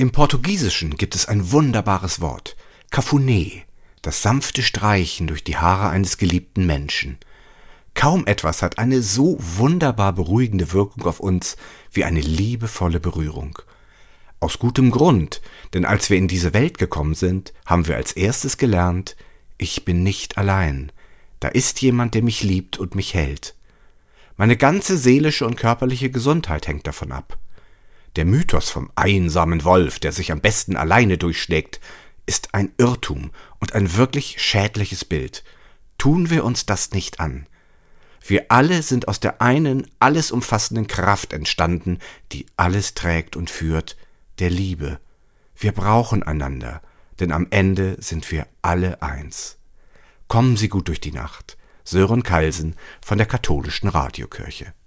Im Portugiesischen gibt es ein wunderbares Wort, Cafuné, das sanfte Streichen durch die Haare eines geliebten Menschen. Kaum etwas hat eine so wunderbar beruhigende Wirkung auf uns wie eine liebevolle Berührung. Aus gutem Grund, denn als wir in diese Welt gekommen sind, haben wir als erstes gelernt, ich bin nicht allein, da ist jemand, der mich liebt und mich hält. Meine ganze seelische und körperliche Gesundheit hängt davon ab. Der Mythos vom einsamen Wolf, der sich am besten alleine durchschlägt, ist ein Irrtum und ein wirklich schädliches Bild. Tun wir uns das nicht an. Wir alle sind aus der einen, alles umfassenden Kraft entstanden, die alles trägt und führt, der Liebe. Wir brauchen einander, denn am Ende sind wir alle eins. Kommen Sie gut durch die Nacht. Sören Kalsen von der Katholischen Radiokirche.